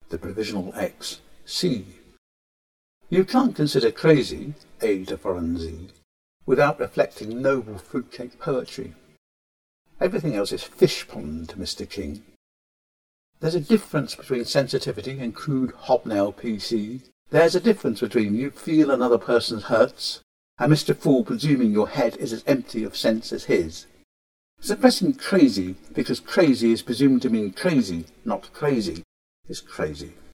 the provisional X, C. You can't consider crazy, A to foreign Z, without reflecting noble fruitcake poetry. Everything else is fish pond to Mr. King. There's a difference between sensitivity and crude hobnail PC. There's a difference between you feel another person's hurts and Mr. Fool presuming your head is as empty of sense as his. Suppressing crazy because crazy is presumed to mean crazy, not crazy, is crazy.